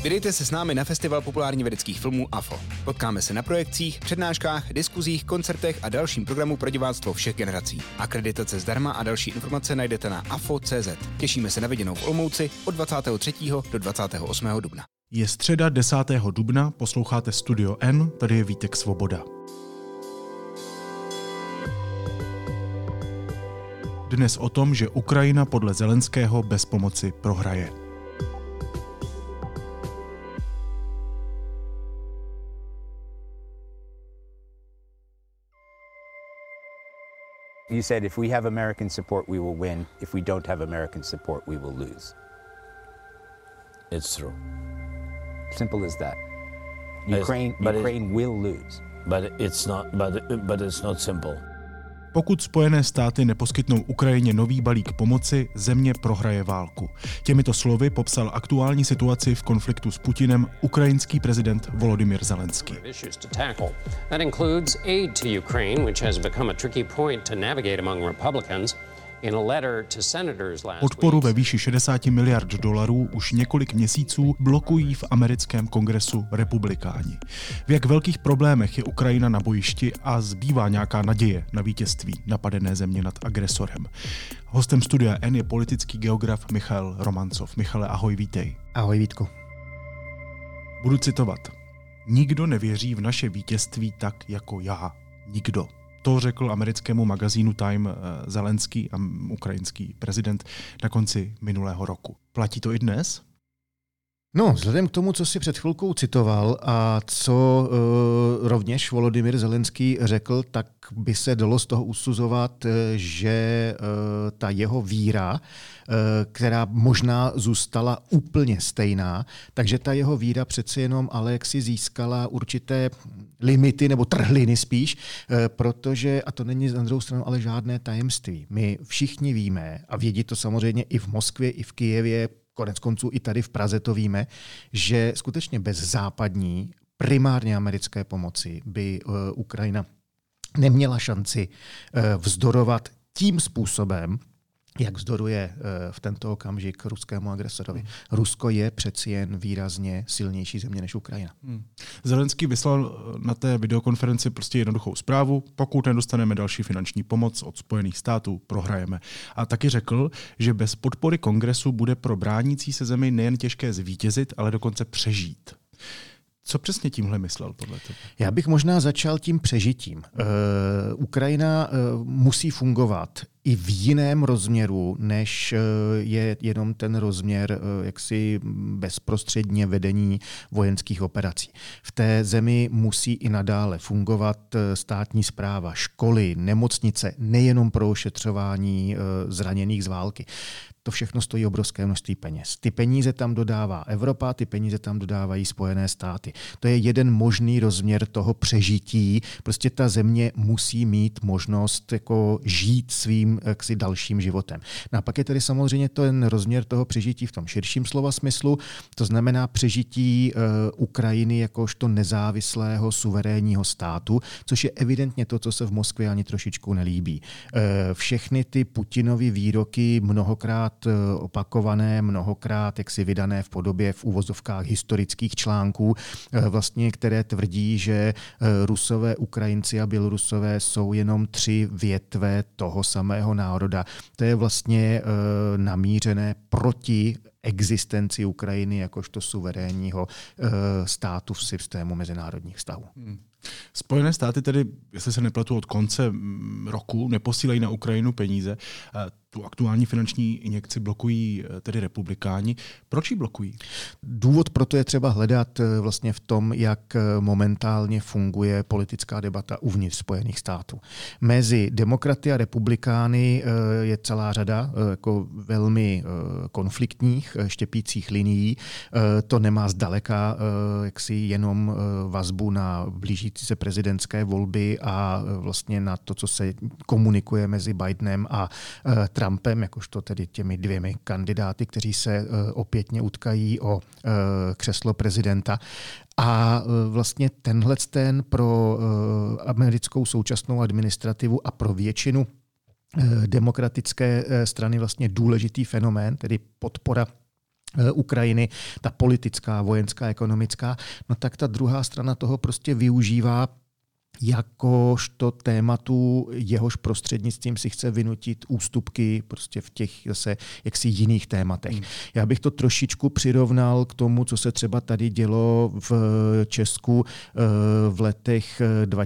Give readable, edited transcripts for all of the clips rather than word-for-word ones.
Vydejte se s námi na Festival populárně vědeckých filmů AFO. Potkáme se na projekcích, přednáškách, diskuzích, koncertech a dalším programu pro diváctvo všech generací. Akreditace zdarma a další informace najdete na afo.cz. Těšíme se na viděnou v Olomouci od 23. do 28. dubna. Je středa 10. dubna, posloucháte Studio N, tady je Vítek Svoboda. Dnes o tom, že Ukrajina podle Zelenského bez pomoci prohraje. You said if we have American support, we will win. If we don't have American support, we will lose. It's true. Simple as that. Ukraine will lose. But it's not simple. Pokud Spojené státy neposkytnou Ukrajině nový balík pomoci, země prohraje válku. Těmito slovy popsal aktuální situaci v konfliktu s Putinem ukrajinský prezident Volodymyr Zelenský. That includes aid to Ukraine, which has become a tricky point to navigate among Republicans. Podporu ve výši $60 miliard už několik měsíců blokují v americkém kongresu republikáni. V jak velkých problémech je Ukrajina na bojišti a zbývá nějaká naděje na vítězství napadené země nad agresorem. Hostem Studia N je politický geograf Michal Romancov. Michale, ahoj, vítej. Ahoj, Vítku. Budu citovat. Nikdo nevěří v naše vítězství tak jako já. Nikdo. To řekl americkému magazínu Time Zelenský a ukrajinský prezident na konci minulého roku. Platí to i dnes? No, vzhledem k tomu, co si před chvilkou citoval a co rovněž Volodymyr Zelenský řekl, tak by se dalo z toho usuzovat, že ta jeho víra, která možná zůstala úplně stejná, takže ta jeho víra přeci jenom ale jaksi získala určité limity nebo trhliny spíš, protože, a to není na druhou stranu ale žádné tajemství, my všichni víme a vědí to samozřejmě i v Moskvě, i v Kyjevě, konec konců i tady v Praze to víme, že skutečně bez západní, primárně americké pomoci by Ukrajina neměla šanci vzdorovat tím způsobem, jak vzdoruje v tento okamžik ruskému agresorovi. Rusko je přeci jen výrazně silnější země než Ukrajina. Zelenský vyslal na té videokonferenci prostě jednoduchou zprávu. Pokud nedostaneme další finanční pomoc od Spojených států, prohrajeme. A taky řekl, že bez podpory kongresu bude pro bránící se zemi nejen těžké zvítězit, ale dokonce přežít. Co přesně tímhle myslel podle tebe? Já bych možná začal tím přežitím. Ukrajina musí fungovat i v jiném rozměru, než je jenom ten rozměr jaksi bezprostředně vedení vojenských operací. V té zemi musí i nadále fungovat státní správa, školy, nemocnice, nejenom pro ošetřování zraněných z války. To všechno stojí obrovské množství peněz. Ty peníze tam dodává Evropa, ty peníze tam dodávají Spojené státy. To je jeden možný rozměr toho přežití. Prostě ta země musí mít možnost jako žít svým jaksi dalším životem. No a pak je tedy samozřejmě ten rozměr toho přežití v tom širším slova smyslu, to znamená přežití Ukrajiny jakožto nezávislého suverénního státu, což je evidentně to, co se v Moskvě ani trošičku nelíbí. Všechny ty Putinovy výroky mnohokrát opakované, mnohokrát jaksi vydané v podobě v uvozovkách historických článků, vlastně, které tvrdí, že Rusové, Ukrajinci a Bělorusové jsou jenom 3 větve toho samého národa. To je vlastně namířené proti existenci Ukrajiny jakožto suverénního státu v systému mezinárodních vztahů. Spojené státy tedy, jestli se nepletu, od konce roku neposílají na Ukrajinu peníze. Tu aktuální finanční injekci blokují tedy republikáni. Proč ji blokují? Důvod pro to je třeba hledat vlastně v tom, jak momentálně funguje politická debata uvnitř Spojených států. Mezi demokraty a republikány je celá řada jako velmi konfliktních, štěpících linií. To nemá zdaleka jaksi jenom vazbu na blížící se prezidentské volby a vlastně na to, co se komunikuje mezi Bidenem a Trumpem, jakožto tedy těmi 2 kandidáty, kteří se opětně utkají o křeslo prezidenta. A vlastně ten pro americkou současnou administrativu a pro většinu demokratické strany vlastně důležitý fenomén, tedy podpora Ukrajiny, ta politická, vojenská, ekonomická, no tak ta druhá strana toho prostě využívá jakožto tématu, jehož prostřednictvím si chce vynutit ústupky prostě v těch zase jaksi jiných tématech. Já bych to trošičku přirovnal k tomu, co se třeba tady dělo v Česku v letech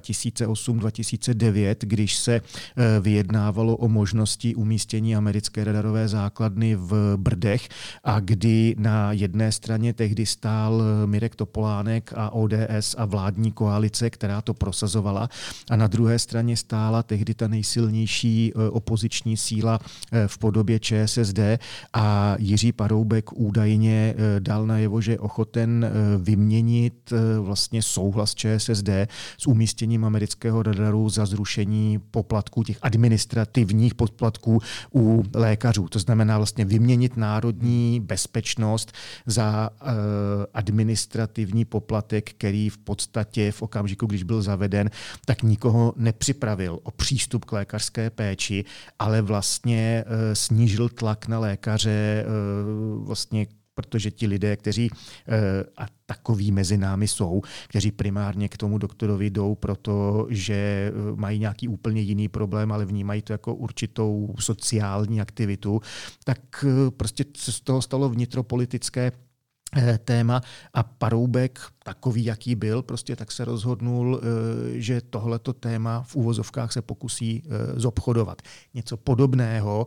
2008-2009, když se vyjednávalo o možnosti umístění americké radarové základny v Brdech a kdy na jedné straně tehdy stál Mirek Topolánek a ODS a vládní koalice, která to prosazovala, a na druhé straně stála tehdy ta nejsilnější opoziční síla v podobě ČSSD a Jiří Paroubek údajně dal najevo, že je ochoten vyměnit vlastně souhlas ČSSD s umístěním amerického radaru za zrušení poplatků, těch administrativních poplatků u lékařů. To znamená vlastně vyměnit národní bezpečnost za administrativní poplatek, který v podstatě v okamžiku, když byl zaveden, tak nikoho nepřipravil o přístup k lékařské péči, ale vlastně snížil tlak na lékaře, vlastně, protože ti lidé, kteří, a takoví mezi námi jsou, kteří primárně k tomu doktorovi jdou, protože mají nějaký úplně jiný problém, ale vnímají to jako určitou sociální aktivitu, tak prostě se z toho stalo vnitropolitické téma a Paroubek, takový, jaký byl, prostě tak se rozhodnul, že tohleto téma v úvozovkách se pokusí zobchodovat. Něco podobného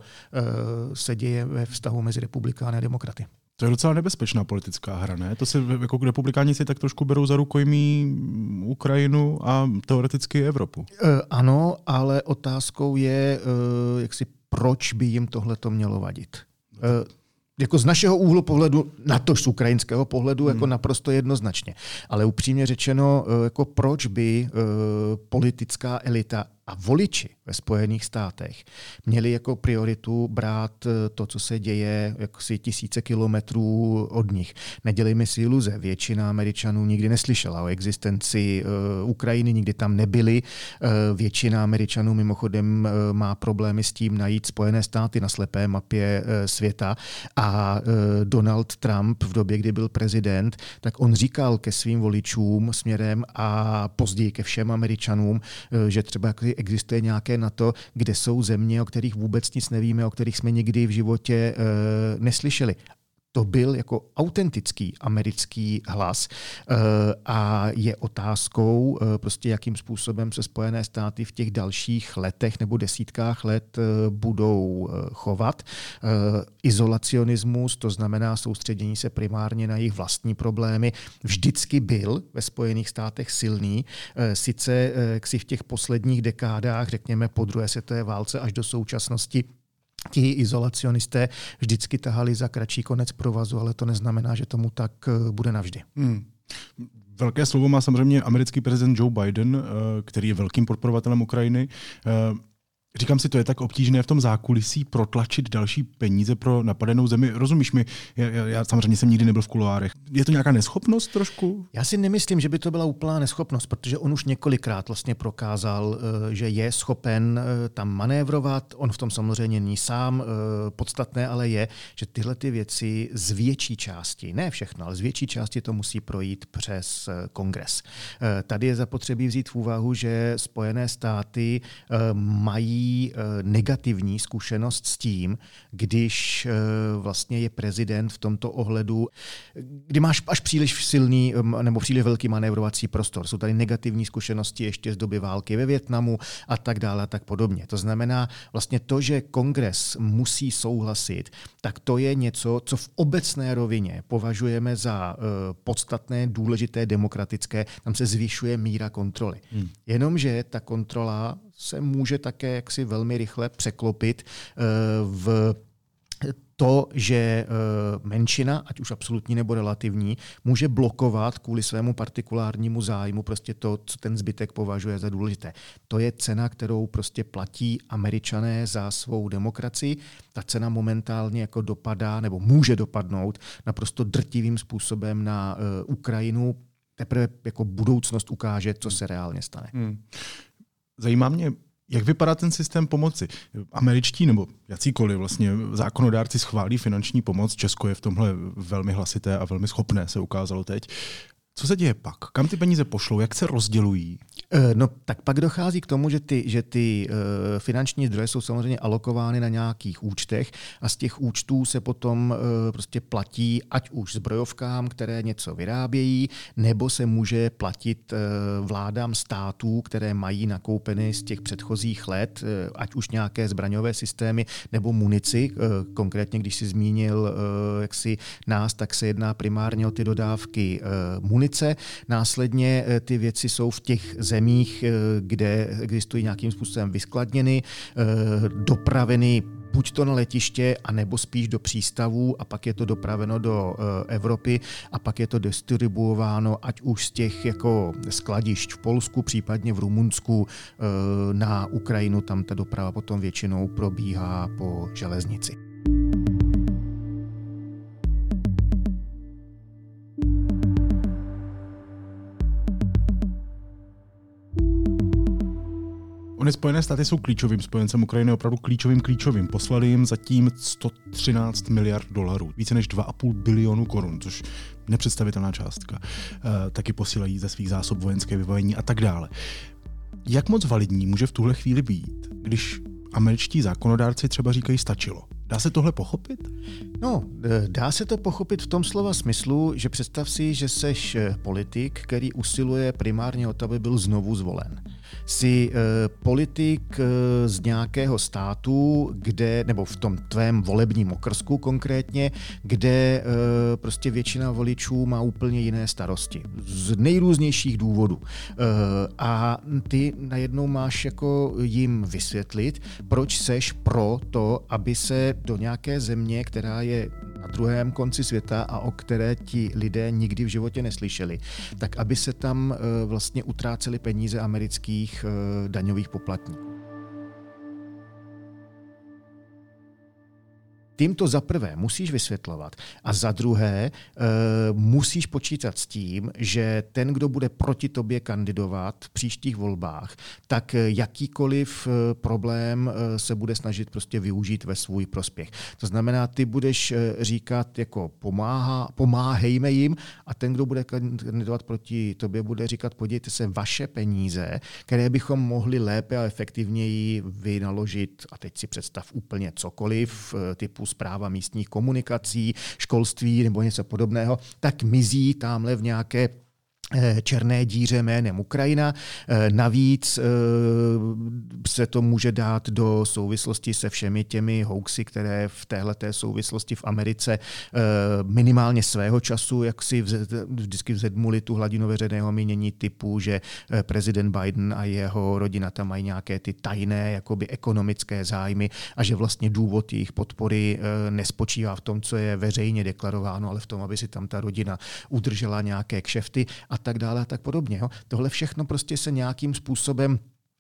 se děje ve vztahu mezi republikány a demokraty. To je docela nebezpečná politická hra, ne? To se jako republikáni si tak trošku berou za rukojmí Ukrajinu a teoreticky Evropu. Ano, ale otázkou je, proč by jim tohleto mělo vadit. Jako z našeho úhlu pohledu, natož z ukrajinského pohledu, jako naprosto jednoznačně. Ale upřímně řečeno, jako proč by politická elita a voliči ve Spojených státech měli jako prioritu brát to, co se děje jaksi tisíce kilometrů od nich. Nedělejme si iluze, většina Američanů nikdy neslyšela o existenci Ukrajiny, nikdy tam nebyli. Většina Američanů mimochodem má problémy s tím najít Spojené státy na slepé mapě světa a Donald Trump v době, kdy byl prezident, tak on říkal ke svým voličům směrem a později ke všem Američanům, že třeba existuje nějaké NATO, kde jsou země, o kterých vůbec nic nevíme, o kterých jsme nikdy v životě neslyšeli. To byl jako autentický americký hlas a je otázkou, prostě jakým způsobem se Spojené státy v těch dalších letech nebo desítkách let budou chovat. Izolacionismus, to znamená soustředění se primárně na jejich vlastní problémy, vždycky byl ve Spojených státech silný. Sice si v těch posledních dekádách, řekněme po druhé světové válce až do současnosti, ti izolacionisté vždycky tahali za kratší konec provazu, ale to neznamená, že tomu tak bude navždy. Velké slovo má samozřejmě americký prezident Joe Biden, který je velkým podporovatelem Ukrajiny. Říkám si, to je tak obtížné v tom zákulisí protlačit další peníze pro napadenou zemi. Rozumíš mi? Já samozřejmě jsem nikdy nebyl v kuloárech. Je to nějaká neschopnost trošku? Já si nemyslím, že by to byla úplná neschopnost, protože on už několikrát vlastně prokázal, že je schopen tam manévrovat. On v tom samozřejmě není sám. Podstatné ale je, že tyhle ty věci z větší části, ne všechno, ale z větší části to musí projít přes kongres. Tady je zapotřebí vzít v úvahu, že Spojené státy mají negativní zkušenost s tím, když vlastně je prezident v tomto ohledu, kdy máš až příliš silný nebo příliš velký manévrovací prostor. Jsou tady negativní zkušenosti ještě z doby války ve Vietnamu a tak dále a tak podobně. To znamená vlastně to, že kongres musí souhlasit, tak to je něco, co v obecné rovině považujeme za podstatné, důležité, demokratické. Tam se zvyšuje míra kontroly. Jenomže ta kontrola se může také jaksi velmi rychle překlopit v to, že menšina, ať už absolutní nebo relativní, může blokovat kvůli svému partikulárnímu zájmu prostě to, co ten zbytek považuje za důležité. To je cena, kterou prostě platí Američané za svou demokracii. Ta cena momentálně jako dopadá nebo může dopadnout naprosto drtivým způsobem na Ukrajinu. Teprve jako budoucnost ukáže, co se reálně stane. Zajímá mě, Jak vypadá ten systém pomoci? Američtí nebo jakýkoliv vlastně zákonodárci schválí finanční pomoc. Česko je v tomhle velmi hlasité a velmi schopné, se ukázalo teď. Co se děje pak? Kam ty peníze pošlou? Jak se rozdělují? No, tak pak dochází k tomu, že ty finanční zdroje jsou samozřejmě alokovány na nějakých účtech a z těch účtů se potom prostě platí ať už zbrojovkám, které něco vyrábějí, nebo se může platit vládám států, které mají nakoupeny z těch předchozích let, ať už nějaké zbraňové systémy nebo munici. Konkrétně, když si zmínil nás, tak se jedná primárně o ty dodávky munice. Následně ty věci jsou v těch zemích, kde existují nějakým způsobem vyskladněny, dopraveny buď to na letiště, anebo spíš do přístavů a pak je to dopraveno do Evropy a pak je to distribuováno ať už z těch jako skladišť v Polsku, případně v Rumunsku na Ukrajinu. Tam ta doprava potom většinou probíhá po železnici. Ony Spojené státy jsou klíčovým spojencem Ukrajiny, opravdu klíčovým. Poslali jim zatím 113 miliard dolarů, více než 2,5 bilionu korun, což nepředstavitelná částka. Taky posílají ze svých zásob vojenské vybavení a tak dále. Jak moc validní může v tuhle chvíli být, když američtí zákonodárci třeba říkají stačilo? Dá se tohle pochopit? No, dá se to pochopit v tom slova smyslu, že představ si, že seš politik, který usiluje primárně o to, aby byl znovu zvolen. Jsi politik z nějakého státu, kde, nebo v tom tvém volebním okrsku konkrétně, kde prostě většina voličů má úplně jiné starosti. Z nejrůznějších důvodů. A ty najednou máš jako jim vysvětlit, proč seš pro to, aby se do nějaké země, která je na druhém konci světa a o které ti lidé nikdy v životě neslyšeli, tak aby se tam vlastně utrácely peníze amerických daňových poplatníků. Tím to za prvé musíš vysvětlovat a za druhé musíš počítat s tím, že ten, kdo bude proti tobě kandidovat v příštích volbách, tak jakýkoliv problém se bude snažit prostě využít ve svůj prospěch. To znamená, ty budeš říkat jako pomáhejme jim a ten, kdo bude kandidovat proti tobě, bude říkat podívejte se, vaše peníze, které bychom mohli lépe a efektivněji vynaložit, a teď si představ úplně cokoliv, typu správa místních komunikací, školství nebo něco podobného, tak mizí tamhle v nějaké černé díře jménem Ukrajina. Navíc se to může dát do souvislosti se všemi těmi hoaxy, které v téhleté souvislosti v Americe minimálně svého času, jak si vždycky vzedmuli tu hladinu veřejného mínění typu, že prezident Biden a jeho rodina tam mají nějaké ty tajné jakoby ekonomické zájmy a že vlastně důvod jejich podpory nespočívá v tom, co je veřejně deklarováno, ale v tom, aby si tam ta rodina udržela nějaké kšefty a tak dále a tak podobně. Jo. Tohle všechno prostě se nějakým způsobem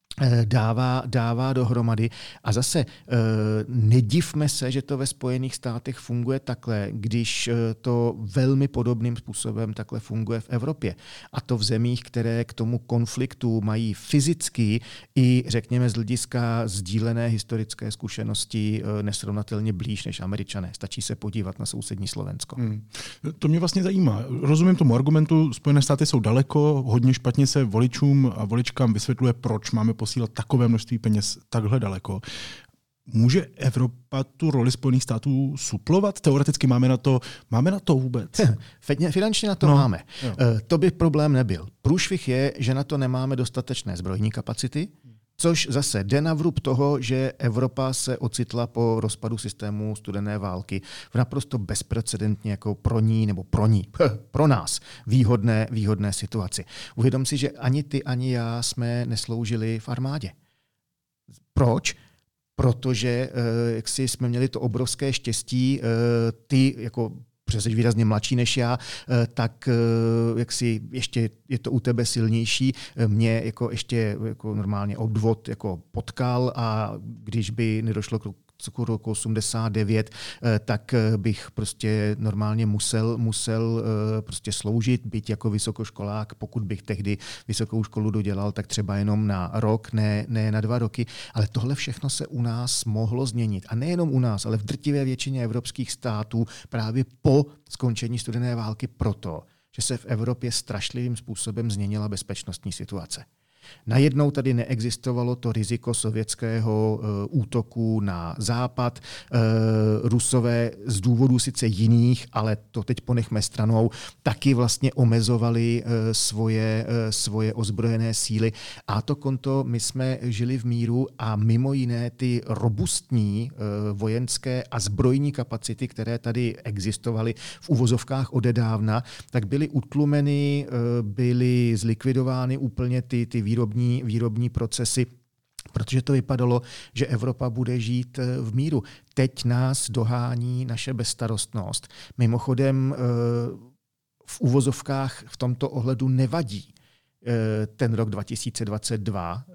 dává dohromady. A zase nedivme se, že to ve Spojených státech funguje takhle, když to velmi podobným způsobem takhle funguje v Evropě. A to v zemích, které k tomu konfliktu mají fyzicky i, řekněme, z hlediska sdílené historické zkušenosti nesrovnatelně blíž než Američané. Stačí se podívat na sousední Slovensko. To mě vlastně zajímá. Rozumím tomu argumentu, Spojené státy jsou daleko, hodně špatně se voličům a voličkám vysvětluje, proč máme posílat takové množství peněz takhle daleko. Může Evropa tu roli Spojených států suplovat? Teoreticky máme na to vůbec? Finančně na to máme. To by problém nebyl. Průšvih je, že na to nemáme dostatečné zbrojní kapacity, což zase jde na vrub toho, že Evropa se ocitla po rozpadu systému studené války v naprosto bezprecedentně jako pro nás výhodné situaci. Uvědom si, že ani ty, ani já jsme nesloužili v armádě. Proč? Protože jak si jsme měli to obrovské štěstí, ty jako přesně výrazně mladší než já, tak jak si ještě je to u tebe silnější. Mě jako ještě jako normálně odvod jako potkal a když by nedošlo k roku 89, tak bych prostě normálně musel prostě sloužit, být jako vysokoškolák, pokud bych tehdy vysokou školu dodělal, tak třeba jenom na rok, ne na 2 roky. Ale tohle všechno se u nás mohlo změnit. A nejenom u nás, ale v drtivé většině evropských států právě po skončení studené války proto, že se v Evropě strašlivým způsobem změnila bezpečnostní situace. Najednou tady neexistovalo to riziko sovětského útoku na západ. Rusové z důvodů sice jiných, ale to teď ponechme stranou, taky vlastně omezovali svoje ozbrojené síly. A to konto my jsme žili v míru a mimo jiné ty robustní vojenské a zbrojní kapacity, které tady existovaly v uvozovkách odedávna, tak byly utlumeny, byly zlikvidovány úplně ty výrobní procesy, protože to vypadalo, že Evropa bude žít v míru. Teď nás dohání naše bezstarostnost. Mimochodem v uvozovkách v tomto ohledu nevadí ten rok 2022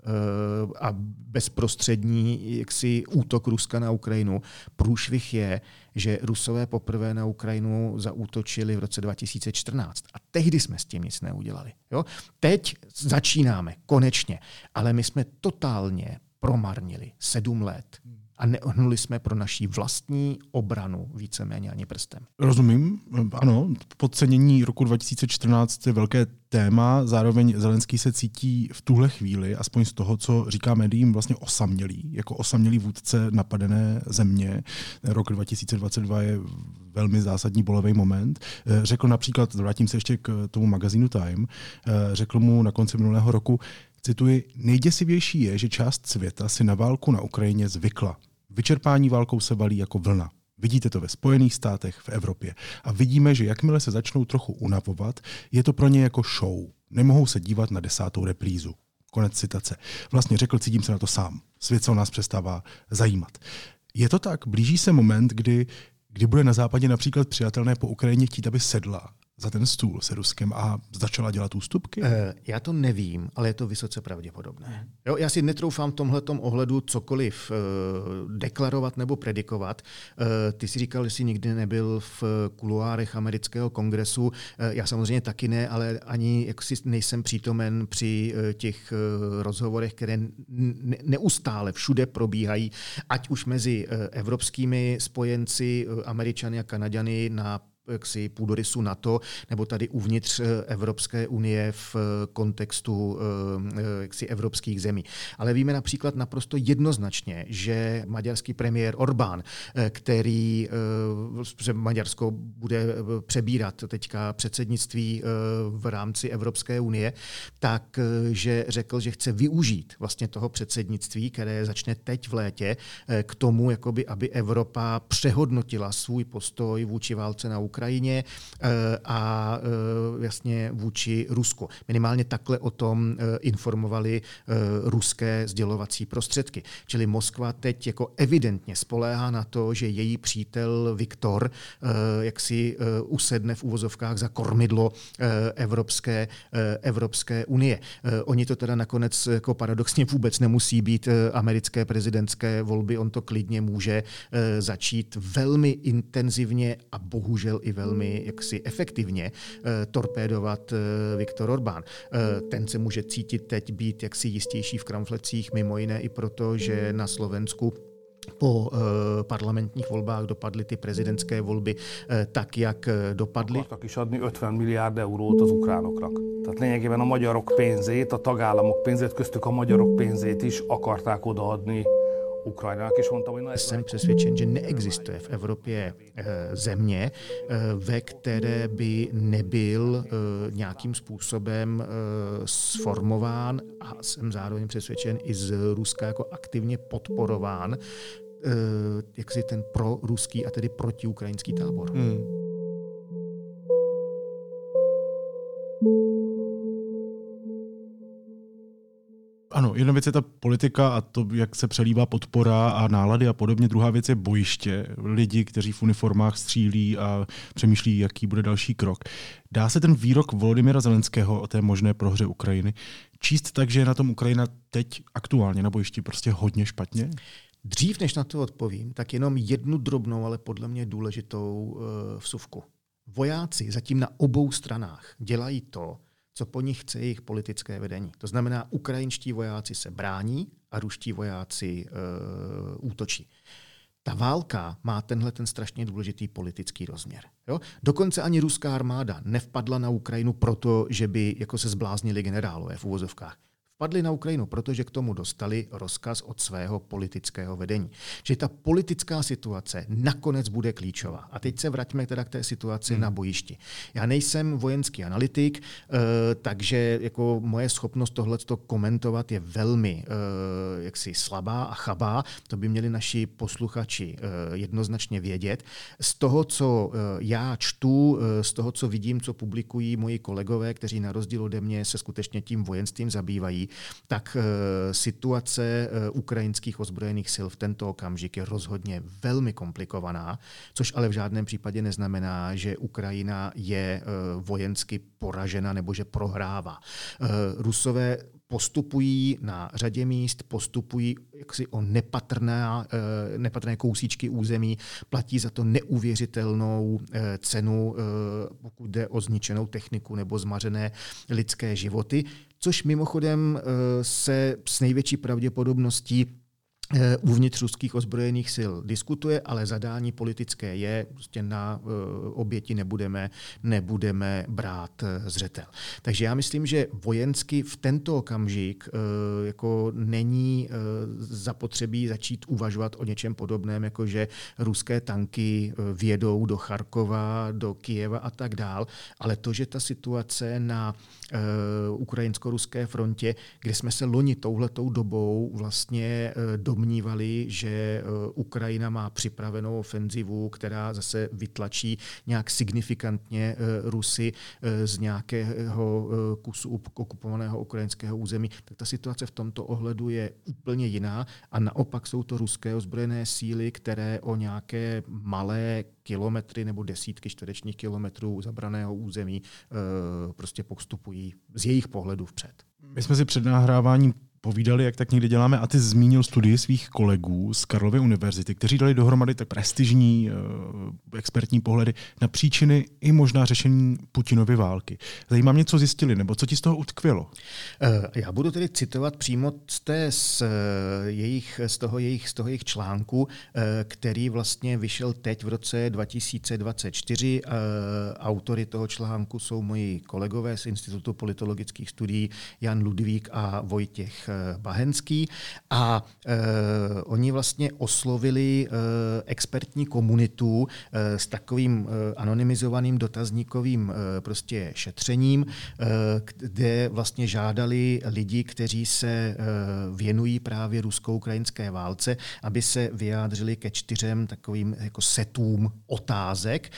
a bezprostřední útok Ruska na Ukrajinu. Průšvih je, že Rusové poprvé na Ukrajinu zaútočili v roce 2014 a tehdy jsme s tím nic neudělali. Jo? Teď začínáme, konečně, ale my jsme totálně promarnili 7 let a neohnuli jsme pro naši vlastní obranu víceméně ani prstem. Rozumím, ano, podcenění roku 2014 je velké téma, zároveň Zelenský se cítí v tuhle chvíli, aspoň z toho, co říká médiím, vlastně osamělý, jako osamělý vůdce napadené země. Rok 2022 je velmi zásadní bolavý moment. Řekl například, vrátím se ještě k tomu magazínu Time, řekl mu na konci minulého roku, cituji, nejděsivější je, že část světa si na válku na Ukrajině zvykla. Vyčerpání válkou se valí jako vlna. Vidíte to ve Spojených státech, v Evropě. A vidíme, že jakmile se začnou trochu unavovat, je to pro ně jako show. Nemohou se dívat na 10. reprízu. Konec citace. Vlastně řekl, cítím se na to sám. Svět se o nás přestává zajímat. Je to tak? Blíží se moment, kdy bude na západě například přijatelné po Ukrajině chtít, aby sedla za ten stůl se Ruskem a začala dělat ústupky? Já to nevím, ale je to vysoce pravděpodobné. Jo, já si netroufám v tomhletom ohledu cokoliv deklarovat nebo predikovat. Ty jsi říkal, že jsi nikdy nebyl v kuloárech amerického kongresu. Já samozřejmě taky ne, ale ani jaksi nejsem přítomen při těch rozhovorech, které neustále všude probíhají, ať už mezi evropskými spojenci, Američany a Kanaďany na půdorysu NATO, nebo tady uvnitř Evropské unie v kontextu evropských zemí. Ale víme například naprosto jednoznačně, že maďarský premiér Orbán, který Maďarsko bude přebírat teďka předsednictví v rámci Evropské unie, tak že řekl, že chce využít vlastně toho předsednictví, které začne teď v létě, k tomu, jakoby, aby Evropa přehodnotila svůj postoj vůči válce na Ukrajině a jasně vůči Rusku. Minimálně takhle o tom informovali ruské sdělovací prostředky. Čili Moskva teď jako evidentně spoléhá na to, že její přítel Viktor jak si usedne v uvozovkách za kormidlo Evropské unie. Oni to teda nakonec jako paradoxně vůbec nemusí být americké prezidentské volby, on to klidně může začít velmi intenzivně a bohužel i velmi jaksi efektivně torpédovat Viktor Orbán. Ten se může cítit teď být jaksi jistější v kramflecích, mimo jiné i proto, že na Slovensku po parlamentních volbách dopadly ty prezidentské volby tak, jak dopadly. Akartak is adni 50 miliárd eurót az ukránoknak. Tehát lényegében a magyarok pénzét, a tagállamok pénzét, köztük a magyarok pénzét is akarták odaadni Ukrajinának. Jsem přesvědčen, že neexistuje v Evropě země, ve které by nebyl nějakým způsobem sformován a jsem zároveň přesvědčen i z Ruska jako aktivně podporován jaksi ten proruský a tedy protiukrajinský tábor. Ano, jedna věc je ta politika a to, jak se přelívá podpora a nálady a podobně. Druhá věc je bojiště. Lidi, kteří v uniformách střílí a přemýšlí, jaký bude další krok. Dá se ten výrok Volodymyra Zelenského o té možné prohře Ukrajiny číst tak, že je na tom Ukrajina teď aktuálně na bojišti prostě hodně špatně? Dřív, než na to odpovím, tak jenom jednu drobnou, ale podle mě důležitou vsuvku. Vojáci zatím na obou stranách dělají to, co po nich chce jejich politické vedení. To znamená, ukrajinští vojáci se brání a ruští vojáci útočí. Ta válka má tenhle ten strašně důležitý politický rozměr. Jo? Dokonce ani ruská armáda nevpadla na Ukrajinu proto, že by jako se zbláznili generálové v uvozovkách. Vpadli na Ukrajinu, protože k tomu dostali rozkaz od svého politického vedení. Že ta politická situace nakonec bude klíčová. A teď se vraťme teda k té situaci na bojišti. Já nejsem vojenský analytik, takže jako moje schopnost tohleto komentovat je velmi jaksi slabá a chabá. To by měli naši posluchači jednoznačně vědět. Z toho, co já čtu, z toho, co vidím, co publikují moji kolegové, kteří na rozdíl ode mě se skutečně tím vojenstvím zabývají, tak situace ukrajinských ozbrojených sil v tento okamžik je rozhodně velmi komplikovaná, což ale v žádném případě neznamená, že Ukrajina je vojensky poražena nebo že prohrává. Rusové postupují na řadě míst, postupují jaksi o nepatrné kousíčky území, platí za to neuvěřitelnou cenu, pokud jde o zničenou techniku nebo zmařené lidské životy, což mimochodem se s největší pravděpodobností uvnitř ruských ozbrojených sil diskutuje, ale zadání politické je, prostě na oběti nebudeme brát zřetel. Takže já myslím, že vojensky v tento okamžik jako není zapotřebí začít uvažovat o něčem podobném, jako že ruské tanky vjedou do Charkova, do Kyjeva a tak dál, ale to, že ta situace na ukrajinsko-ruské frontě, kde jsme se loni touhletou dobou vlastně domnívali, že Ukrajina má připravenou ofenzivu, která zase vytlačí nějak signifikantně Rusy z nějakého kusu okupovaného ukrajinského území, tak ta situace v tomto ohledu je úplně jiná a naopak jsou to ruské ozbrojené síly, které o nějaké malé kilometry nebo desítky čtverečních kilometrů zabraného území prostě postupují z jejich pohledu vpřed. My jsme si před nahráváním povídali, jak tak někdy děláme, a ty zmínil studii svých kolegů z Karlovy univerzity, kteří dali dohromady tak prestižní expertní pohledy na příčiny i možná řešení Putinovy války. Zajímá mě, co zjistili, nebo co ti z toho utkvělo? Já budu tedy citovat přímo z toho jejich článku, který vlastně vyšel teď v roce 2024. Autory toho článku jsou moji kolegové z Institutu politologických studií Jan Ludvík a Vojtěch Bahenský a oni vlastně oslovili expertní komunitu s takovým anonymizovaným dotazníkovým prostě šetřením, kde vlastně žádali lidi, kteří se věnují právě rusko-ukrajinské válce, aby se vyjádřili ke 4 takovým jako setům otázek.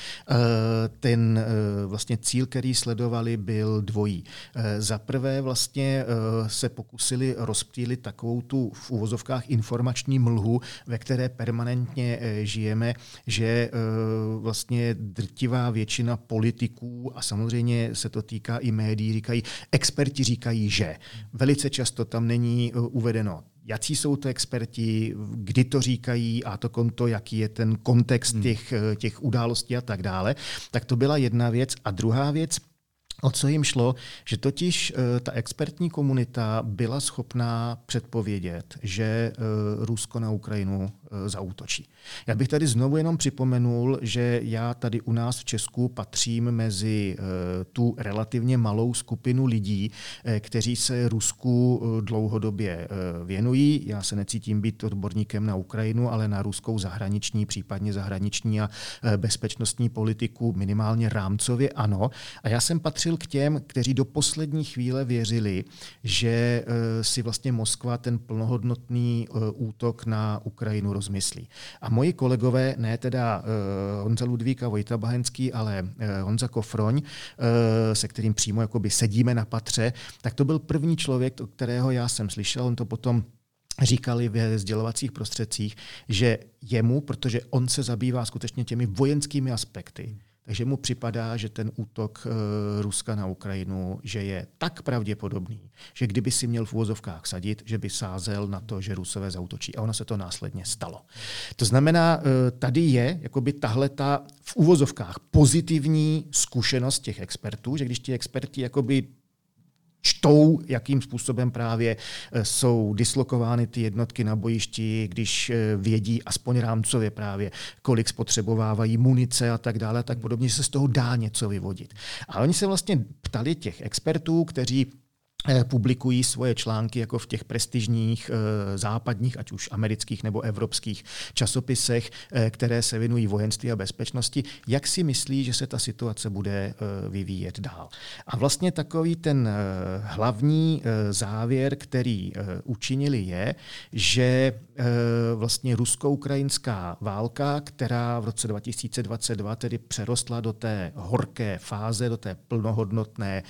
Ten vlastně cíl, který sledovali, byl dvojí. Za prvé vlastně se pokusili rozptýlit takovou tu v uvozovkách informační mlhu, ve které permanentně žijeme, že vlastně drtivá většina politiků, a samozřejmě se to týká i médií, experti říkají, že. Velice často tam není uvedeno, jací jsou to experti, kdy to říkají a to konto, jaký je ten kontext těch událostí a tak dále. Tak to byla jedna věc. A druhá věc, o co jim šlo, že totiž ta expertní komunita byla schopná předpovědět, že Rusko na Ukrajinu zaútočí. Já bych tady znovu jenom připomenul, že já tady u nás v Česku patřím mezi tu relativně malou skupinu lidí, kteří se Rusku dlouhodobě věnují. Já se necítím být odborníkem na Ukrajinu, ale na ruskou zahraniční, případně zahraniční a bezpečnostní politiku minimálně rámcově ano. A já jsem patřil k těm, kteří do poslední chvíle věřili, že si vlastně Moskva ten plnohodnotný útok na Ukrajinu rozmyslí. A moji kolegové, ne teda Honza Ludvík a Vojta Bahenský, ale Honza Kofroň, se kterým přímo jakoby sedíme na patře, tak to byl první člověk, o kterého já jsem slyšel, on to potom říkali ve sdělovacích prostředcích, že jemu, protože on se zabývá skutečně těmi vojenskými aspekty, že mu připadá, že ten útok Ruska na Ukrajinu, že je tak pravděpodobný, že kdyby si měl v uvozovkách sadit, že by sázel na to, že Rusové zaútočí. A ono se to následně stalo. To znamená, tady je jakoby tahleta v uvozovkách pozitivní zkušenost těch expertů, že když ti experti jakoby čtou, jakým způsobem právě jsou dislokovány ty jednotky na bojišti, když vědí aspoň rámcově právě, kolik spotřebovávají munice a tak dále, tak podobně, že se z toho dá něco vyvodit. A oni se vlastně ptali těch expertů, kteří publikují svoje články jako v těch prestižních západních, ať už amerických nebo evropských časopisech, které se věnují vojenství a bezpečnosti. Jak si myslí, že se ta situace bude vyvíjet dál? A vlastně takový ten hlavní závěr, který učinili, je, že vlastně rusko-ukrajinská válka, která v roce 2022 tedy přerostla do té horké fáze, do té plnohodnotné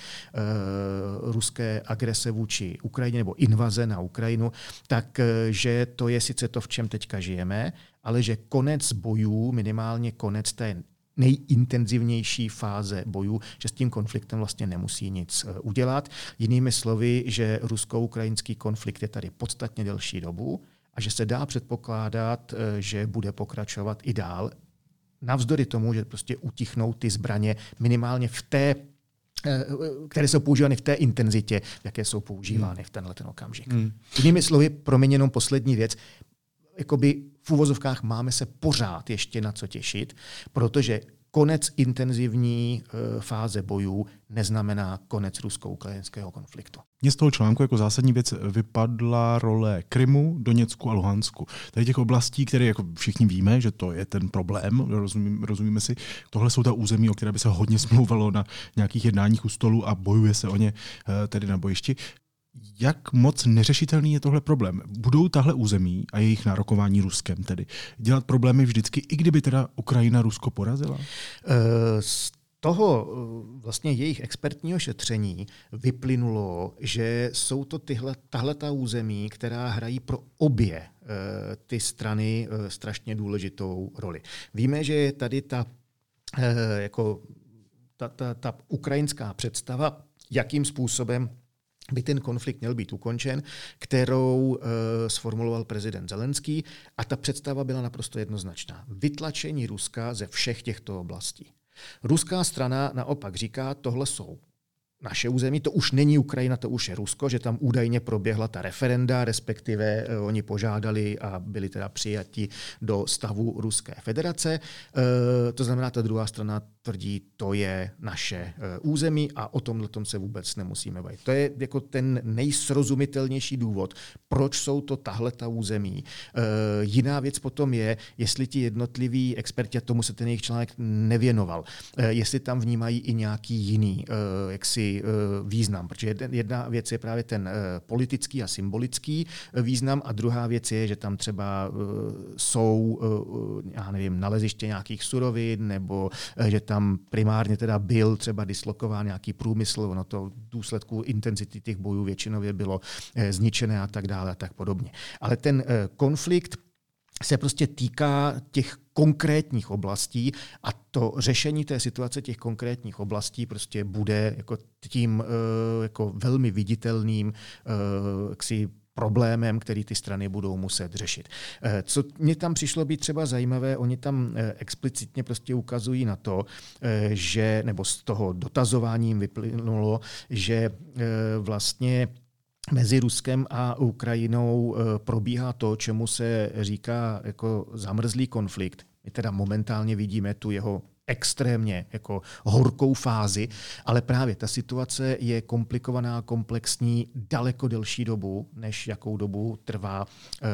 ruské agrese vůči Ukrajině nebo invaze na Ukrajinu, takže to je sice to, v čem teďka žijeme, ale že konec bojů, minimálně konec té nejintenzivnější fáze bojů, že s tím konfliktem vlastně nemusí nic udělat. Jinými slovy, že rusko-ukrajinský konflikt je tady podstatně delší dobu a že se dá předpokládat, že bude pokračovat i dál, navzdory tomu, že prostě utichnou ty zbraně minimálně v té, které jsou používány v té intenzitě, v jaké jsou používány v tenhle ten okamžik. Jinými slovy, promiň jenom poslední věc, jakoby v uvozovkách máme se pořád ještě na co těšit, protože konec intenzivní fáze bojů neznamená konec rusko-ukrajinského konfliktu. Mně z toho článku jako zásadní věc vypadla role Krymu, Doněcku a Luhansku. Tady těch oblastí, které jako všichni víme, že to je ten problém, rozumíme si, tohle jsou ta území, o které by se hodně smlouvalo na nějakých jednáních u stolu a bojuje se o ně tedy na bojišti. Jak moc neřešitelný je tohle problém? Budou tahle území a jejich nárokování Ruskem tedy dělat problémy vždycky, i kdyby teda Ukrajina Rusko porazila? Z toho vlastně jejich expertního šetření vyplynulo, že jsou to tahleta území, která hrají pro obě ty strany strašně důležitou roli. Víme, že je tady ta ukrajinská představa, jakým způsobem by ten konflikt měl být ukončen, kterou sformuloval prezident Zelenský, a ta představa byla naprosto jednoznačná. Vytlačení Ruska ze všech těchto oblastí. Ruská strana naopak říká, tohle jsou naše území, to už není Ukrajina, to už je Rusko, že tam údajně proběhla ta referenda, respektive oni požádali a byli teda přijati do stavu Ruské federace. To znamená, ta druhá strana tvrdí, to je naše území a o tomhletom se vůbec nemusíme bavit. To je jako ten nejsrozumitelnější důvod, proč jsou to tahleta území. Jiná věc potom je, jestli ti jednotliví experti, a tomu se ten jejich článek nevěnoval, jestli tam vnímají i nějaký jiný význam, protože jedna věc je právě ten politický a symbolický význam a druhá věc je, že tam třeba jsou, já nevím, naleziště nějakých surovin nebo že tam primárně teda byl třeba dislokován nějaký průmysl, ono to v důsledku intenzity těch bojů většinově bylo zničené a tak dále a tak podobně. Ale ten konflikt se prostě týká těch konkrétních oblastí a to řešení té situace těch konkrétních oblastí prostě bude jako tím jako velmi viditelným problémem, který ty strany budou muset řešit. Co mně tam přišlo být třeba zajímavé, oni tam explicitně prostě ukazují na to, že, nebo z toho dotazování vyplynulo, že vlastně mezi Ruskem a Ukrajinou probíhá to, čemu se říká jako zamrzlý konflikt. My teda momentálně vidíme tu jeho extrémně jako horkou fázi, ale právě ta situace je komplikovaná, komplexní daleko delší dobu, než jakou dobu trvá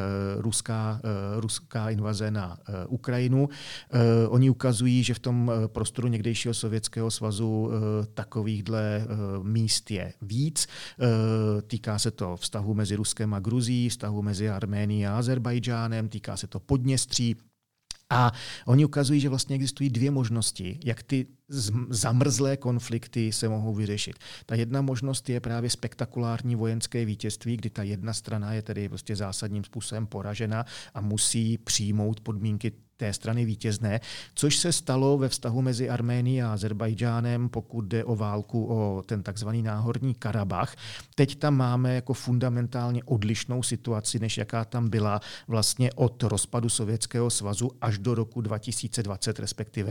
ruská invaze na Ukrajinu. Oni ukazují, že v tom prostoru někdejšího Sovětského svazu takovýchhle míst je víc. Týká se to vztahu mezi Ruskem a Gruzií, vztahu mezi Arménií a Azerbajdžánem, týká se to Podněstří. A oni ukazují, že vlastně existují dvě možnosti, jak ty zamrzlé konflikty se mohou vyřešit. Ta jedna možnost je právě spektakulární vojenské vítězství, kdy ta jedna strana je tedy prostě zásadním způsobem poražena a musí přijmout podmínky té strany vítězné, což se stalo ve vztahu mezi Arménií a Azerbajdžánem, pokud jde o válku o ten takzvaný Náhorní Karabach. Teď tam máme jako fundamentálně odlišnou situaci, než jaká tam byla vlastně od rozpadu Sovětského svazu až do roku 2020, respektive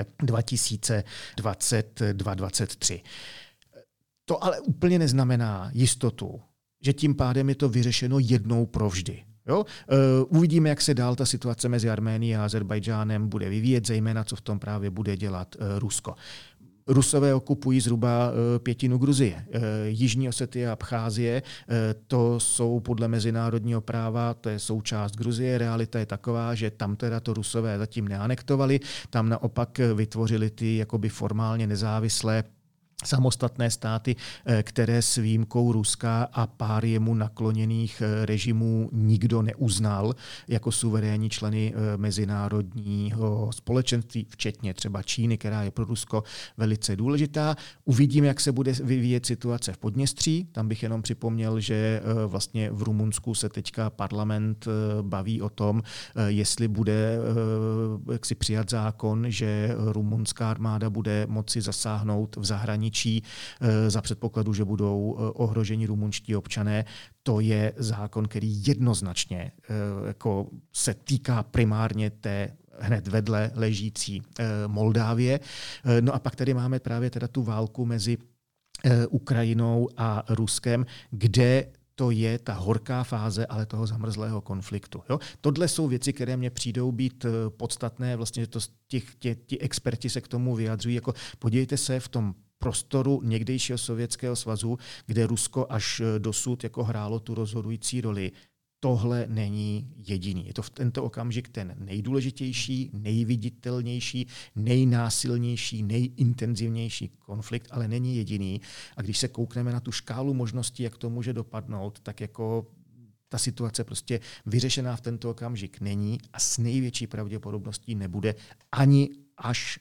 2022-2023. To ale úplně neznamená jistotu, že tím pádem je to vyřešeno jednou provždy. Jo? Uvidíme, jak se dál ta situace mezi Arménií a Azerbajdžánem bude vyvíjet, zejména co v tom právě bude dělat Rusko. Rusové okupují zhruba 1/5 Gruzie. Jižní Osetie a Abcházie, to jsou podle mezinárodního práva, to je součást Gruzie. Realita je taková, že tam teda to Rusové zatím neanektovali, tam naopak vytvořili ty jakoby formálně nezávislé samostatné státy, které s výjimkou Ruska a pár jemu nakloněných režimů nikdo neuznal jako suverénní členy mezinárodního společenství, včetně třeba Číny, která je pro Rusko velice důležitá. Uvidíme, jak se bude vyvíjet situace v Podněstří. Tam bych jenom připomněl, že vlastně v Rumunsku se teďka parlament baví o tom, jestli bude jaksi přijat zákon, že rumunská armáda bude moci zasáhnout v zahraničí za předpokladu, že budou ohroženi rumunští občané. To je zákon, který jednoznačně jako se týká primárně té hned vedle ležící Moldávie. No a pak tady máme právě teda tu válku mezi Ukrajinou a Ruskem, kde to je ta horká fáze, ale toho zamrzlého konfliktu. Jo? Tohle jsou věci, které mně přijdou být podstatné, vlastně, že to ti experti se k tomu vyjadřují, jako podívejte se v tom prostoru někdejšího Sovětského svazu, kde Rusko až dosud jako hrálo tu rozhodující roli. Tohle není jediný. Je to v tento okamžik ten nejdůležitější, nejviditelnější, nejnásilnější, nejintenzivnější konflikt, ale není jediný. A když se koukneme na tu škálu možností, jak to může dopadnout, tak jako ta situace prostě vyřešená v tento okamžik není a s největší pravděpodobností nebude ani až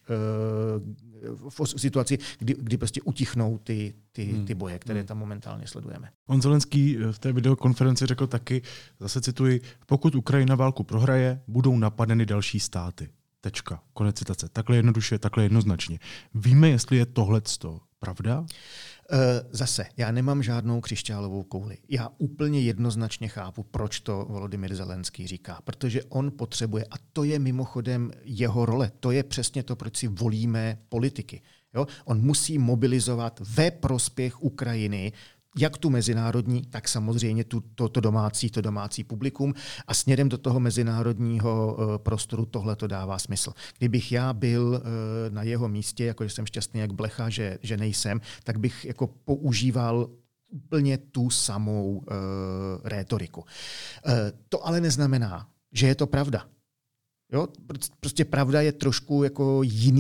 v situaci, kdy prostě utichnou ty boje, které tam momentálně sledujeme. On Zelenský v té videokonferenci řekl taky, zase cituji, pokud Ukrajina válku prohraje, budou napadeny další státy. Tečka. Konec citace. Takhle jednoduše, takhle jednoznačně. Víme, jestli je tohleto pravda? Zase, já nemám žádnou křišťálovou kouli. Já úplně jednoznačně chápu, proč to Volodymyr Zelenský říká. Protože on potřebuje, a to je mimochodem jeho role, to je přesně to, proč si volíme politiky. Jo? On musí mobilizovat ve prospěch Ukrajiny jak tu mezinárodní, tak samozřejmě to domácí publikum a směrem do toho mezinárodního prostoru tohle to dává smysl. Kdybych já byl na jeho místě, jakože jsem šťastný jak blecha, že nejsem, tak bych jako používal úplně tu samou rétoriku. To ale neznamená, že je to pravda. Jo? Prostě pravda je trošku jako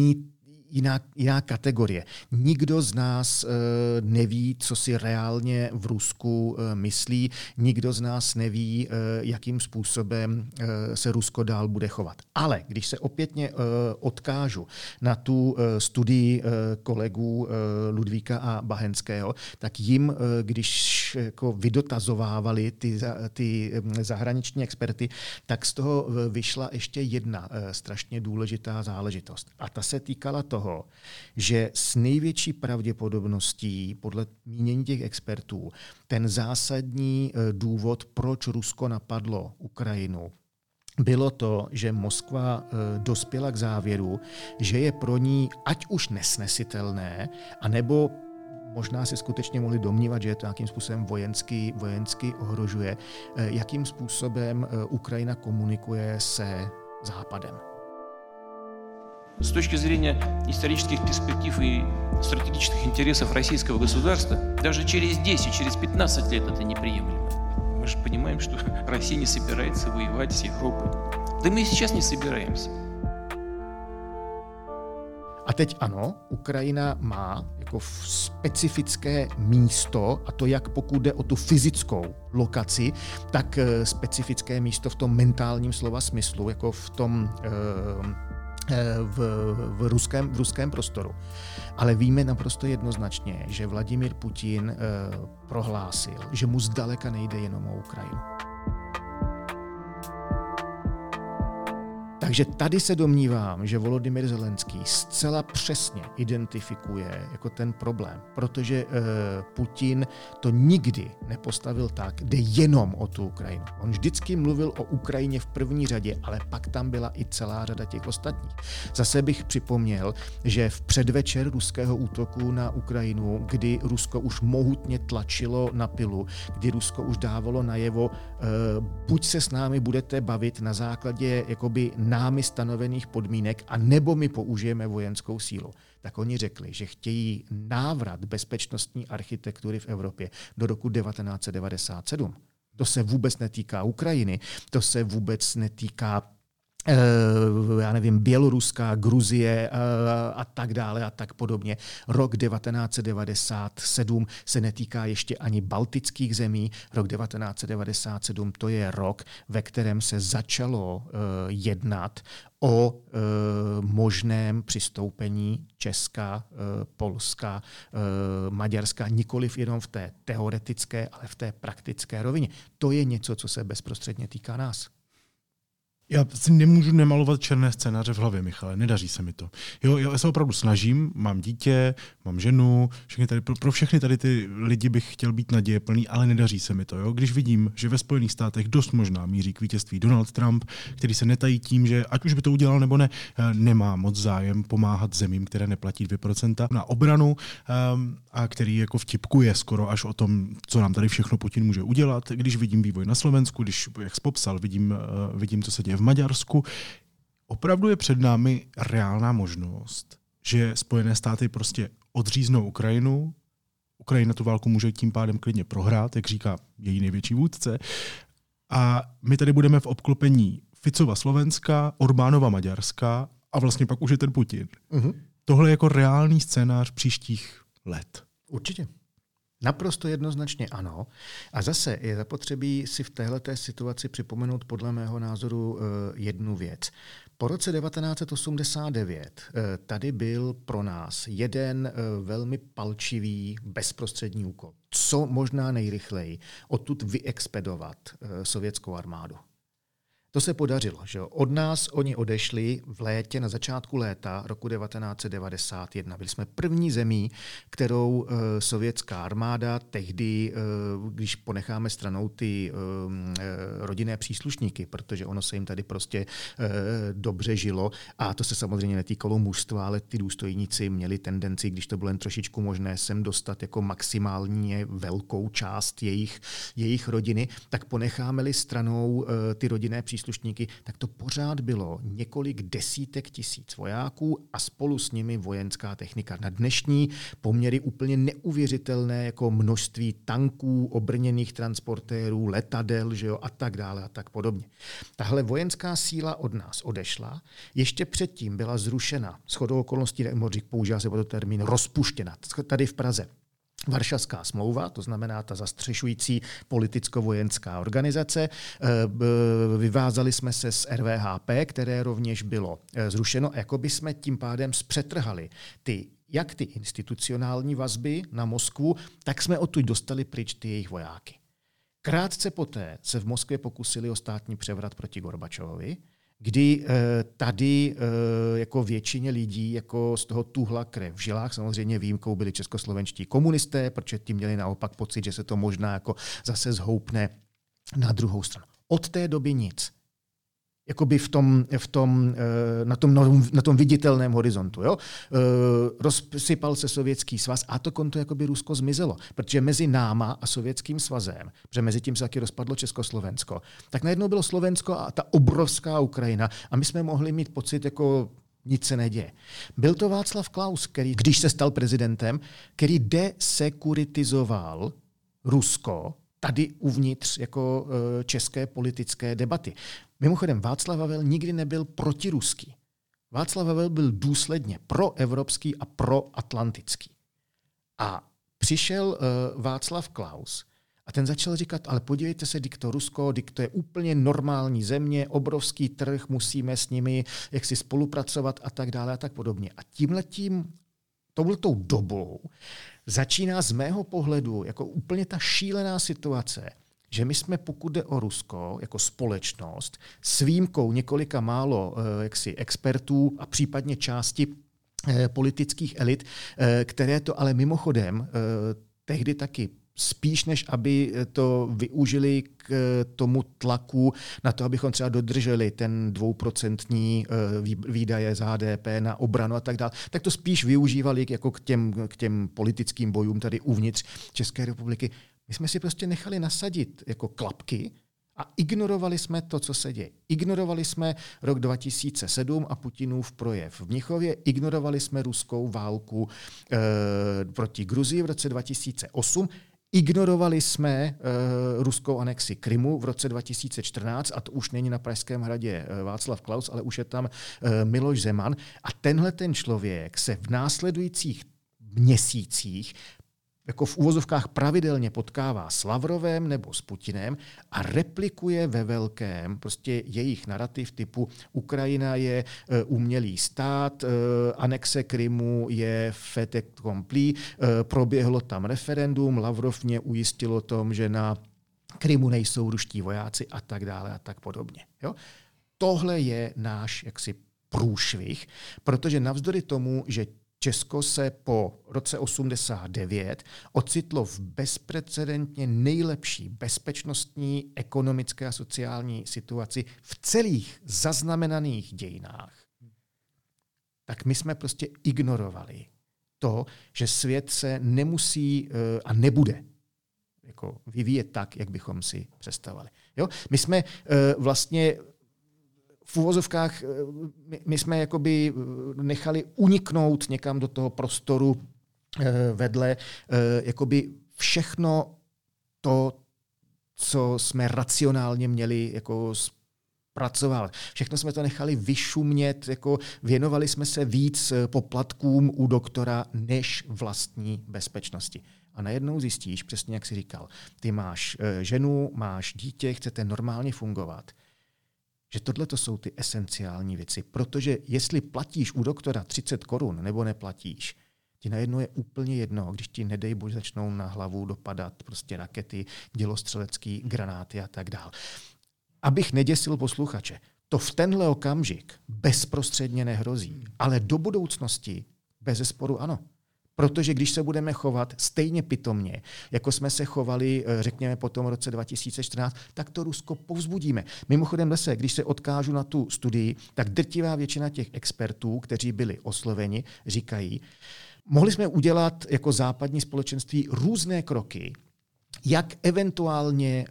jiná kategorie. Nikdo z nás neví, co si reálně v Rusku myslí. Nikdo z nás neví, jakým způsobem se Rusko dál bude chovat. Ale když se opětně odkážu na tu studii kolegů Ludvíka a Bahenského, tak jim, když jako vydotazovávali ty zahraniční experty, tak z toho vyšla ještě jedna strašně důležitá záležitost. A ta se týkala toho, že s největší pravděpodobností, podle mínění těch expertů, ten zásadní důvod, proč Rusko napadlo Ukrajinu, bylo to, že Moskva dospěla k závěru, že je pro ní ať už nesnesitelné, anebo možná si skutečně mohli domnívat, že je to nějakým způsobem vojensky ohrožuje, jakým způsobem Ukrajina komunikuje se Západem. С точки зрения исторических перспектив и стратегических интересов российского государства, даже через 10, через 15 лет это неприемлемо. Мы же понимаем, что Россия не собирается воевать с Европой. Да мы и сейчас не собираемся. A teď ano, Ukrajina má jako specifické místo, a to jak pokud jde o tu fyzickou lokaci, tak specifické místo v tom mentálním slova smyslu, jako v tom v ruském prostoru. Ale víme naprosto jednoznačně, že Vladimír Putin prohlásil, že mu zdaleka nejde jenom o Ukrajinu. Takže tady se domnívám, že Volodymyr Zelenský zcela přesně identifikuje jako ten problém, protože Putin to nikdy nepostavil tak, jde jenom o tu Ukrajinu. On vždycky mluvil o Ukrajině v první řadě, ale pak tam byla i celá řada těch ostatních. Zase bych připomněl, že v předvečer ruského útoku na Ukrajinu, kdy Rusko už mohutně tlačilo na pilu, kdy Rusko už dávalo najevo, buď se s námi budete bavit na základě jakoby námi stanovených podmínek, a nebo my použijeme vojenskou sílu. Tak oni řekli, že chtějí návrat bezpečnostní architektury v Evropě do roku 1997. To se vůbec netýká Ukrajiny, to se vůbec netýká Běloruska, Gruzie a tak dále a tak podobně. Rok 1997 se netýká ještě ani baltických zemí. Rok 1997 to je rok, ve kterém se začalo jednat o možném přistoupení Česka, Polska, Maďarska, nikoliv jenom v té teoretické, ale v té praktické rovině. To je něco, co se bezprostředně týká nás. Já si nemůžu nemalovat černé scénáře v hlavě, Michale, nedaří se mi to. Jo, já se opravdu snažím, mám dítě, mám ženu, pro všechny tady ty lidi bych chtěl být nadějeplný, ale nedaří se mi to. Jo? Když vidím, že ve Spojených státech dost možná míří k vítězství Donald Trump, který se netají tím, že ať už by to udělal nebo ne, nemá moc zájem pomáhat zemím, které neplatí 2% na obranu a který jako vtipkuje skoro až o tom, co nám tady všechno Putin může udělat. Když vidím vývoj na Slovensku, když, jak jsi popsal, vidím, co se děje v Maďarsku, opravdu je před námi reálná možnost, že Spojené státy prostě odříznou Ukrajinu, Ukrajina tu válku může tím pádem klidně prohrát, jak říká její největší vůdce, a my tady budeme v obklopení Ficova Slovenska, Orbánova Maďarska a vlastně pak už je ten Putin. Tohle je jako reálný scénář příštích let. Určitě. Naprosto jednoznačně ano. A zase je zapotřebí si v téhleté situaci připomenout podle mého názoru jednu věc. Po roce 1989 tady byl pro nás jeden velmi palčivý bezprostřední úkol. Co možná nejrychleji odtud vyexpedovat sovětskou armádu. To se podařilo, že od nás oni odešli v létě, na začátku léta roku 1991. Byli jsme první zemí, kterou sovětská armáda tehdy, když ponecháme stranou ty rodinné příslušníky, protože ono se jim tady prostě dobře žilo, a to se samozřejmě netýkalo mužstva, ale ty důstojníci měli tendenci, když to bylo jen trošičku možné, sem dostat jako maximálně velkou část jejich rodiny, tak ponecháme-li stranou ty rodinné příslušníky, tak to pořád bylo několik desítek tisíc vojáků a spolu s nimi vojenská technika. Na dnešní poměry úplně neuvěřitelné jako množství tanků, obrněných transportérů, letadel, že jo, a tak dále a tak podobně. Tahle vojenská síla od nás odešla. Ještě předtím byla zrušena, shodou okolností, používá se to termín, rozpuštěna tady v Praze. Varšavská smlouva, to znamená ta zastřešující politicko-vojenská organizace. Vyvázali jsme se z RVHP, které rovněž bylo zrušeno, a jako by jsme tím pádem zpřetrhali jak ty institucionální vazby na Moskvu, tak jsme odtud dostali pryč ty jejich vojáky. Krátce poté se v Moskvě pokusili o státní převrat proti Gorbačovovi, kdy tady jako většině lidí jako z toho tuhla krev v žilách, samozřejmě výjimkou byli českoslovenští komunisté, protože ti měli naopak pocit, že se to možná jako zase zhoupne na druhou stranu. Od té doby nic. Jakoby na tom viditelném horizontu. Jo? Rozsypal se Sovětský svaz a to konto jakoby Rusko zmizelo. Protože mezi náma a Sovětským svazem, protože mezi tím se taky rozpadlo Československo, tak najednou bylo Slovensko a ta obrovská Ukrajina a my jsme mohli mít pocit, jako nic se neděje. Byl to Václav Klaus, který, když se stal prezidentem, který desekuritizoval Rusko tady uvnitř jako české politické debaty. Mimochodem, Václav Havel nikdy nebyl protiruský. Václav Havel byl důsledně proevropský a proatlantický. A přišel Václav Klaus a ten začal říkat, ale podívejte se, to Rusko, to je úplně normální země, obrovský trh, musíme s nimi jaksi spolupracovat a tak dále a tak podobně. A touhletou dobou začíná z mého pohledu jako úplně ta šílená situace, že my jsme, pokud jde o Rusko jako společnost, s výjimkou několika málo expertů a případně části politických elit, které to ale mimochodem tehdy taky spíš, než aby to využili k tomu tlaku na to, abychom třeba dodrželi ten 2% výdaje z HDP na obranu a tak dále, tak to spíš využívali jako k těm politickým bojům tady uvnitř České republiky. My jsme si prostě nechali nasadit jako klapky a ignorovali jsme to, co se děje. Ignorovali jsme rok 2007 a Putinův projev v Mnichově, ignorovali jsme ruskou válku proti Gruzii v roce 2008, ignorovali jsme ruskou anexi Krymu v roce 2014 a to už není na Pražském hradě Václav Klaus, ale už je tam Miloš Zeman. A tenhle ten člověk se v následujících měsících jako v uvozovkách pravidelně potkává s Lavrovem nebo s Putinem a replikuje ve velkém prostě jejich narrativ typu Ukrajina je umělý stát, anexe Krymu je fait accompli, proběhlo tam referendum, Lavrov mě ujistil o tom, že na Krymu nejsou ruští vojáci a tak dále a tak podobně. Jo? Tohle je náš jaksi průšvih, protože navzdory tomu, že Česko se po roce 89 ocitlo v bezprecedentně nejlepší bezpečnostní, ekonomické a sociální situaci v celých zaznamenaných dějinách, tak my jsme prostě ignorovali to, že svět se nemusí a nebude jako vyvíjet tak, jak bychom si představovali. Jo? My jsme vlastně v uvozovkách my jsme jakoby nechali uniknout někam do toho prostoru vedle jakoby všechno to, co jsme racionálně měli jako zpracovat. Všechno jsme to nechali vyšumět, jako věnovali jsme se víc poplatkům u doktora než vlastní bezpečnosti. A najednou zjistíš, přesně jak jsi říkal, ty máš ženu, máš dítě, chcete normálně fungovat, že tohle to jsou ty esenciální věci. Protože jestli platíš u doktora 30 korun nebo neplatíš, ti najednou je úplně jedno, když ti nedej bož začnou na hlavu dopadat prostě rakety, dělostřelecký granáty a tak dál. Abych neděsil posluchače, to v tenhle okamžik bezprostředně nehrozí, ale do budoucnosti bezesporu ano. Protože když se budeme chovat stejně pitomně, jako jsme se chovali, řekněme, po tom roce 2014, tak to Rusko povzbudíme. Mimochodem zase, když se odkážu na tu studii, tak drtivá většina těch expertů, kteří byli osloveni, říkají, mohli jsme udělat jako západní společenství různé kroky, jak eventuálně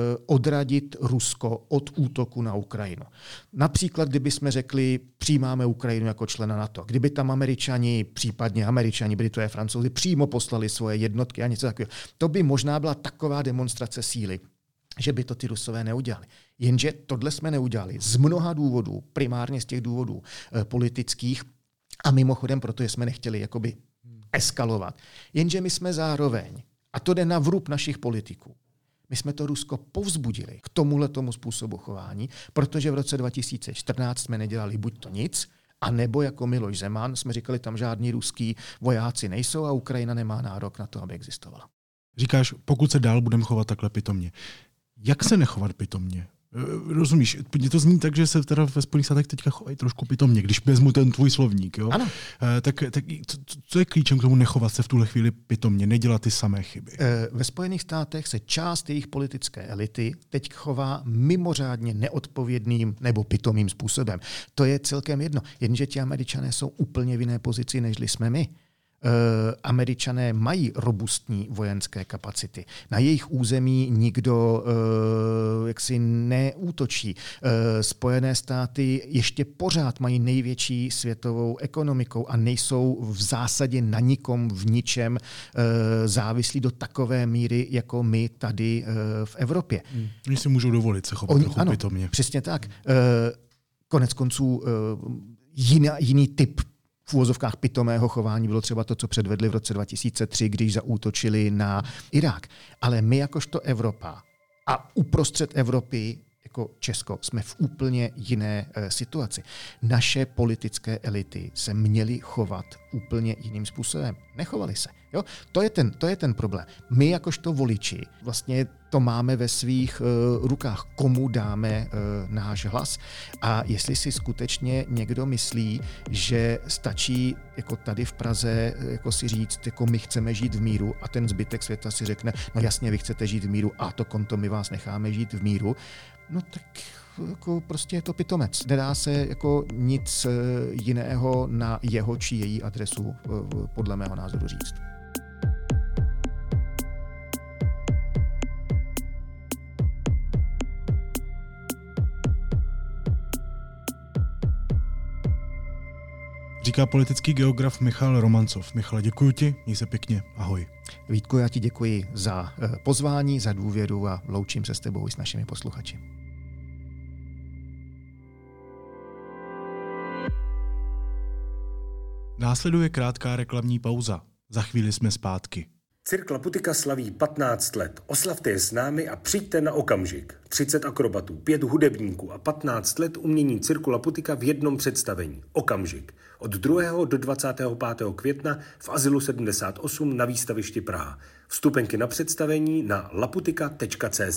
odradit Rusko od útoku na Ukrajinu. Například, kdyby jsme řekli, přijímáme Ukrajinu jako člena NATO. Kdyby tam Američani, případně Američani, Britové, Francouzi, přímo poslali svoje jednotky a něco takového. To by možná byla taková demonstrace síly, že by to ty Rusové neudělali. Jenže tohle jsme neudělali z mnoha důvodů, primárně z těch důvodů politických a mimochodem, protože jsme nechtěli jakoby eskalovat. Jenže my jsme zároveň, a to jde na vrub našich politiků, my jsme to Rusko povzbudili k tomuhletomu způsobu chování, protože v roce 2014 jsme nedělali buď to nic, a nebo jako Miloš Zeman jsme říkali, tam žádní ruský vojáci nejsou a Ukrajina nemá nárok na to, aby existovala. Říkáš, pokud se dál budeme chovat takhle pitomně. Jak se nechovat pitomně? Rozumíš, mně to zní tak, že se teda ve Spojených státech teďka chovají trošku pitomně, když vezmu ten tvůj slovník. Jo? Ano. Tak co je klíčem k tomu nechovat se v tuhle chvíli pitomně, nedělat ty samé chyby? Ve Spojených státech se část jejich politické elity teď chová mimořádně neodpovědným nebo pitomým způsobem. To je celkem jedno, jenže ti Američané jsou úplně v jiné pozici, nežli jsme my. Američané mají robustní vojenské kapacity. Na jejich území nikdo jaksi neútočí. Spojené státy ještě pořád mají největší světovou ekonomikou a nejsou v zásadě na nikom v ničem závislí do takové míry, jako my tady v Evropě. Oni si můžou dovolit se chovat trochu pitomně. Přesně tak. Konec konců jiný typ v uvozovkách pitomého chování bylo třeba to, co předvedli v roce 2003, když zaútočili na Irák. Ale my jakožto Evropa a uprostřed Evropy jako Česko jsme v úplně jiné situaci. Naše politické elity se měly chovat úplně jiným způsobem. Nechovali se. Jo? To je ten problém. My jakožto voliči vlastně to máme ve svých rukách, komu dáme náš hlas. A jestli si skutečně někdo myslí, že stačí jako tady v Praze jako si říct, jako my chceme žít v míru a ten zbytek světa si řekne, no jasně, vy chcete žít v míru a to konto my vás necháme žít v míru, no tak jako prostě je to pitomec. Nedá se jako nic jiného na jeho či její adresu podle mého názoru říct. Říká politický geograf Michal Romancov. Michale, děkuji ti, měj se pěkně, ahoj. Vítku, já ti děkuji za pozvání, za důvěru a loučím se s tebou i s našimi posluchači. Následuje krátká reklamní pauza. Za chvíli jsme zpátky. Cirk Laputika slaví 15 let. Oslavte je s námi a přijďte na okamžik. 30 akrobatů, 5 hudebníků a 15 let umění Cirku Laputika v jednom představení. Okamžik. Od 2. do 25. května v Azylu 78 na výstavišti Praha. Vstupenky na představení na laputika.cz.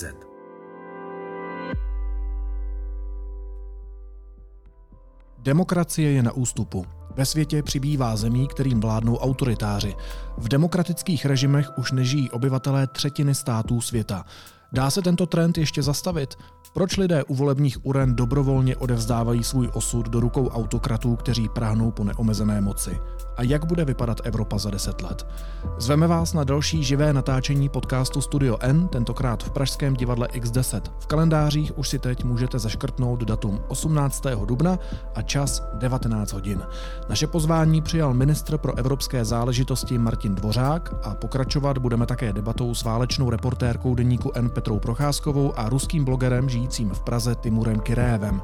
Demokracie je na ústupu. Ve světě přibývá zemí, kterým vládnou autoritáři. V demokratických režimech už nežijí obyvatelé třetiny států světa. Dá se tento trend ještě zastavit? Proč lidé u volebních uren dobrovolně odevzdávají svůj osud do rukou autokratů, kteří prahnou po neomezené moci? A jak bude vypadat Evropa za 10 let? Zveme vás na další živé natáčení podcastu Studio N, tentokrát v pražském divadle X10. V kalendářích už si teď můžete zaškrtnout datum 18. dubna a čas 19 hodin. Naše pozvání přijal ministr pro evropské záležitosti Martin Dvořák a pokračovat budeme také debatou s válečnou reportérkou deníku N Petrou Procházkovou a ruským blogerem žijícím v Praze Timurem Kyreevem.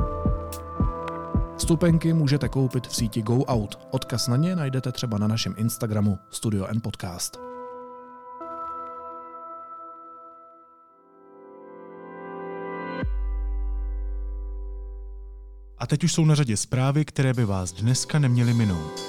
Vstupenky můžete koupit v síti Go Out. Odkaz na ně najdete třeba na našem Instagramu Studio N Podcast. A teď už jsou na řadě zprávy, které by vás dneska neměly minout.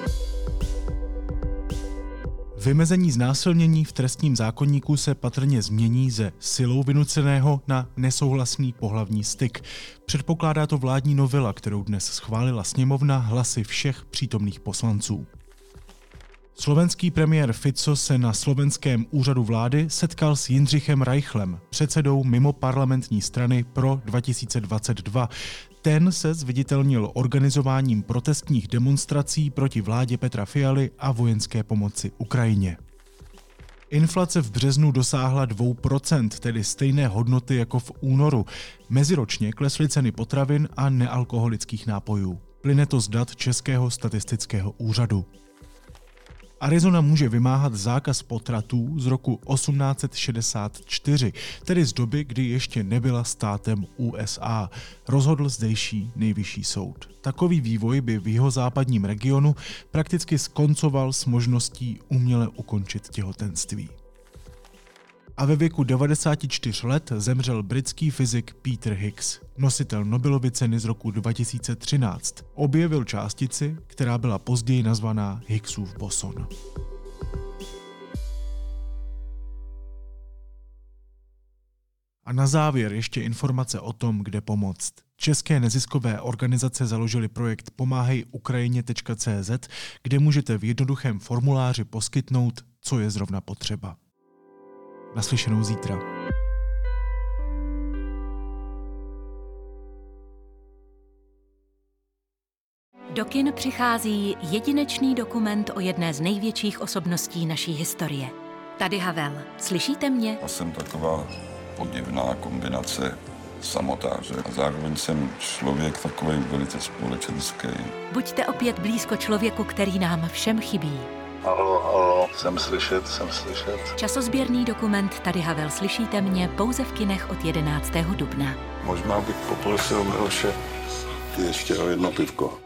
Vymezení znásilnění v trestním zákoníku se patrně změní ze silou vynuceného na nesouhlasný pohlavní styk. Předpokládá to vládní novela, kterou dnes schválila sněmovna hlasy všech přítomných poslanců. Slovenský premiér Fico se na slovenském úřadu vlády setkal s Jindřichem Reichlem, předsedou mimoparlamentní strany Pro 2022. Ten se zviditelnil organizováním protestních demonstrací proti vládě Petra Fialy a vojenské pomoci Ukrajině. Inflace v březnu dosáhla 2%, tedy stejné hodnoty jako v únoru. Meziročně klesly ceny potravin a nealkoholických nápojů. Plyne to z dat Českého statistického úřadu. Arizona může vymáhat zákaz potratů z roku 1864, tedy z doby, kdy ještě nebyla státem USA, rozhodl zdejší nejvyšší soud. Takový vývoj by v jihozápadním regionu prakticky skoncoval s možností uměle ukončit těhotenství. A ve věku 94 let zemřel britský fyzik Peter Higgs, nositel Nobelovy ceny z roku 2013. Objevil částici, která byla později nazvaná Higgsův boson. A na závěr ještě informace o tom, kde pomoct. České neziskové organizace založily projekt pomáhejukrajině.cz, kde můžete v jednoduchém formuláři poskytnout, co je zrovna potřeba. Naslyšenou zítra. Do kin přichází jedinečný dokument o jedné z největších osobností naší historie. Tady Havel. Slyšíte mě? Já jsem taková podivná kombinace samotáře a zároveň jsem člověk takový velice společenský. Buďte opět blízko člověku, který nám všem chybí. Halo, jsem slyšet. Časozběrný dokument Tady Havel. Slyšíte mě pouze v kinech od 11. dubna. Možná bych poprosil Miloše ještě o jedno pivko.